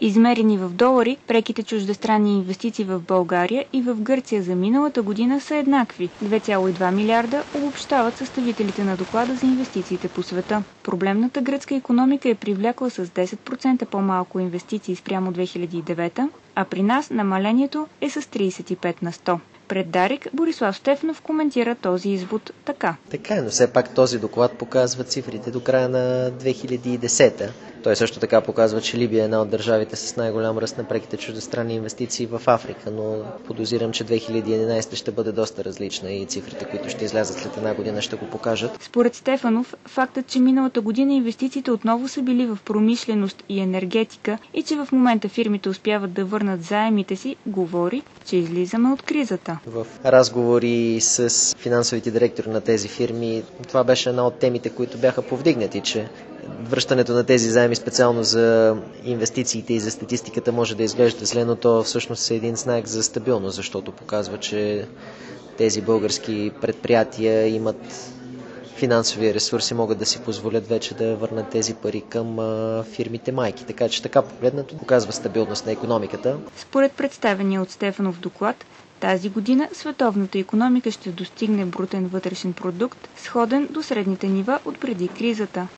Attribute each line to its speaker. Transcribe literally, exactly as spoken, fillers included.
Speaker 1: Измерени в долари, преките чуждестранни инвестиции в България и в Гърция за миналата година са еднакви – две цяло и две милиарда, обобщават съставителите на доклада за инвестициите по света. Проблемната гръцка икономика е привлякла с десет процента по-малко инвестиции спрямо две хиляди и девета, а при нас намалението е с тридесет и пет на сто. Пред Дарик Борислав Стефанов коментира този извод така.
Speaker 2: Така е, но все пак този доклад показва цифрите до края на две хиляди и десета. Той също така показва, че Либия е една от държавите с най-голям ръст на преките чуждестранни инвестиции в Африка, но подозирам, че две хиляди и единадесета ще бъде доста различна и цифрите, които ще излязат след една година, ще го покажат.
Speaker 1: Според Стефанов, фактът, че миналата година инвестициите отново са били в промишленост и енергетика и че в момента фирмите успяват да върнат заемите си, говори, че излизаме от кризата.
Speaker 2: В разговори с финансовите директори на тези фирми, това беше една от темите, които бяха повдигнати, че връщането на тези заеми специално за инвестициите и за статистиката може да изглежда зле, но то всъщност е един знак за стабилност, защото показва, че тези български предприятия имат финансови ресурси, могат да си позволят вече да върнат тези пари към а, фирмите майки. Така че така погледнато показва стабилност на икономиката.
Speaker 1: Според представения от Стефанов доклад, тази година световната икономика ще достигне брутен вътрешен продукт, сходен до средните нива от преди кризата.